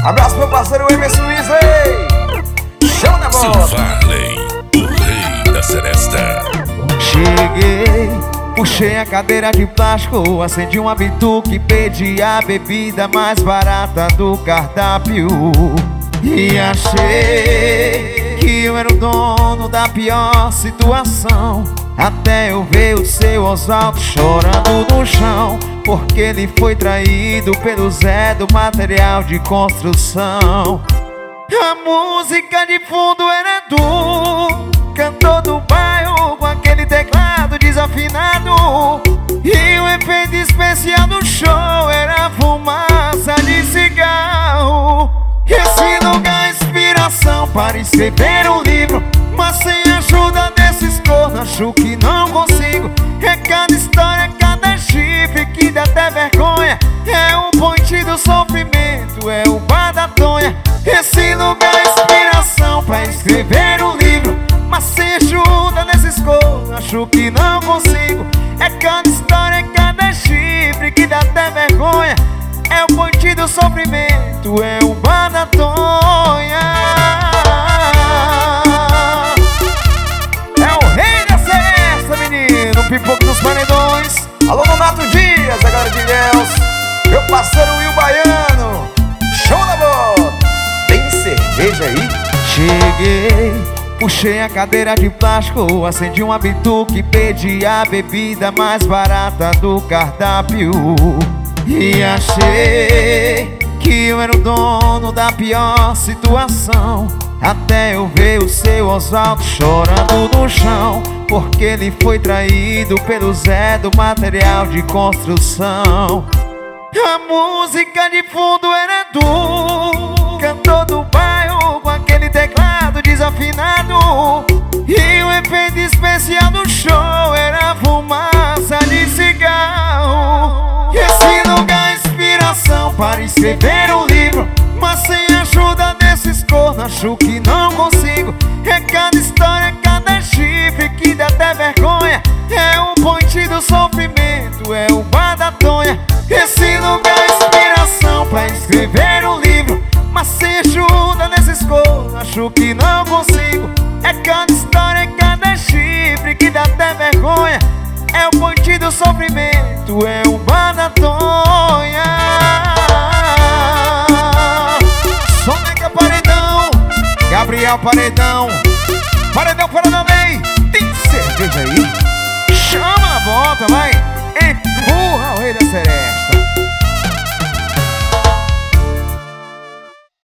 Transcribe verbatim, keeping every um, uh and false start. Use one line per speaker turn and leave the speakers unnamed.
Abraço meu parceiro Emerson Weasley. Chama na bola.
Seu Varley, o rei da seresta.
Cheguei, puxei a cadeira de plástico, acendi uma bituca e pedi a bebida mais barata do cardápio. E achei que eu era o dono da pior situação, até eu ver o seu Oswaldo chorando no chão, porque ele foi traído pelo Zé do material de construção. A música de fundo era do cantor do bairro, com aquele teclado desafinado, e o efeito especial do show era fumaça de cigarro. Esse lugar é inspiração para escrever um livro, mas sem a ajuda desses cornos acho que não consigo. É cada história, cada chifre que dá até vergonha, é o ponte do sofrimento, é o bar da tonha. Esse lugar é inspiração para escrever um livro, mas sem ajuda desses cornos acho que não consigo. É cada história, cada chifre que dá até vergonha, é o ponte do sofrimento, é o bar da tonha.
É o rei da seresta, menino, o pipoco dos paredões. Alô, Donato Dias, a galera de Ilhéus. Meu parceiro Will Baiano. Show na bola. Tem cerveja aí?
Cheguei, puxei a cadeira de plástico, acendi uma bituca e pedi a bebida mais barata do cardápio. E achei que eu era o dono da pior situação, até eu ver o seu Oswaldo chorando no chão, porque ele foi traído pelo Zé do material de construção. A música de fundo era do cantor do bairro, com aquele teclado desafinado, e o efeito especial do show era fumaça de cigarro. Esse lugar é inspiração para escrever um livro, mas sem a ajuda desses cornos acho que não consigo. É cada história, cada chifre que dá até vergonha, é o ponte do sofrimento, é o bar da tonha. Esse lugar é inspiração para escrever um livro, mas sem ajuda desses cornos acho que não consigo. É cada história, cada chifre que dá até vergonha, é o ponte do sofrimento, é o bar da tonha. Soneca Paredão, Gabriel Paredão, Paredão, Paredão, bem. Tem cerveja aí? Chama na volta, vai. Empurra o rei da seresta.